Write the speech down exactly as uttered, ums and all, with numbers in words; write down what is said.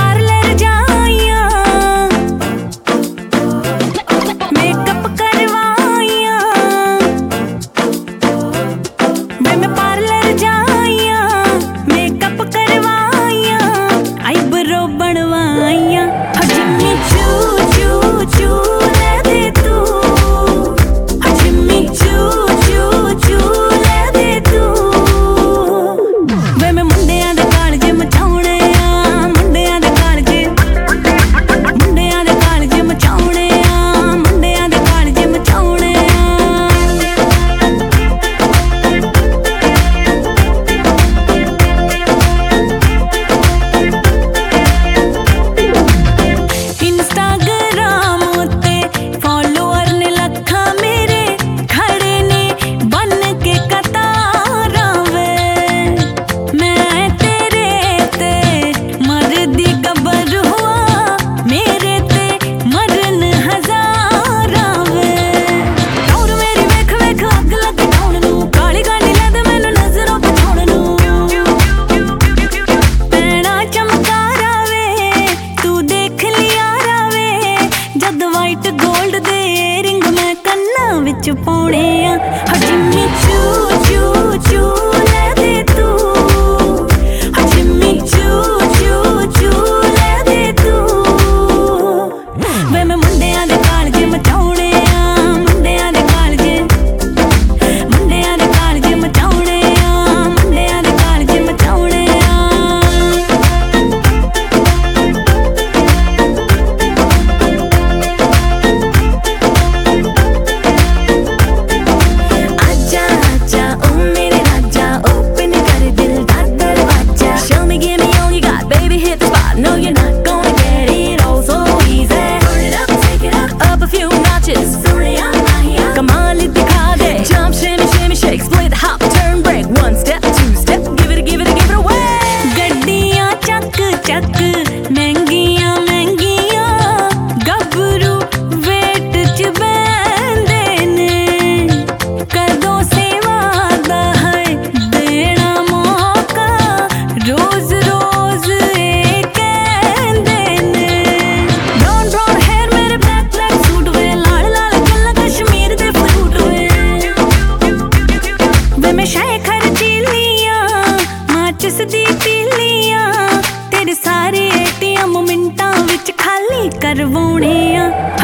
Parlour जाइया, makeup करवाइया, वे मैं parlour जाइया, मेकअप करवाइया, आईब्रो बनवाइया। जिम्मी चू चू चू ले दे तू, जिम्मी चू चू चू ले दे तू। वे मैं मुंडियां दे कालजे मचाउणे आ, मुंडियां दे कालजे, मुंडियां दे कालजे मचाउणे आ, मुंडियां दे कालजे मचाउणे इंस्टाग्राम उत्ते फॉलोअर ने लखा मेरे खड़े ने बन के कतारां वे। मैं तेरे ते मरदी गबर हुआ, मेरे ते मरन हजारां वे। टौर मेरी वेख वेख अग लगे टौण नू, काली गाली लद मैनू नजरों बचाउण नू। पैणा चमकारा वे तू देख लिया रावे, जद वाइट गोल्ड दे रिंग मैं कन्ना विच पाउणे आ। जिम्मी चू चू चू ले दे तू, जिम्मी चू चू चू ले दे तू। वे मैं मुंडियां दे कालजे मचाउणे आ, मुंडियां दे कालजे, मुंडियां दे कालजे मचाउणे आ, मुंडियां दे कालजे मचाउणे आ। आजा आजा ओ मेरे राजा, ओपन कर दिल दा दरवाजा। Show me, give me all you got, baby hit the spot. No, you're not gonna get it all so easy. Turn it up, take it up, up a few notches. Surya Mahiya, कमाल दिखा दे। Jump, shimmy, shimmy, shake, split, hop, turn, break. One step, two step, give it, give it, give it away. गड्डियां चक चक महंगियां महंगियां, गबरू wait च बैंदे ने। कदों सेवा दा है देना मौका, रोज रोज ए कहंदे ने। ब्राउन ब्राउन हेयर मेरे ब्लैक ब्लैक सूट वे, लाल लाल गल्ला कश्मीर दे फ्रूट वे। वे मैं शै खर्चीलियां, माचिस दी तीलियां, तेरे सारे एटीएम मिंटां विच खाली करवाउणे आ।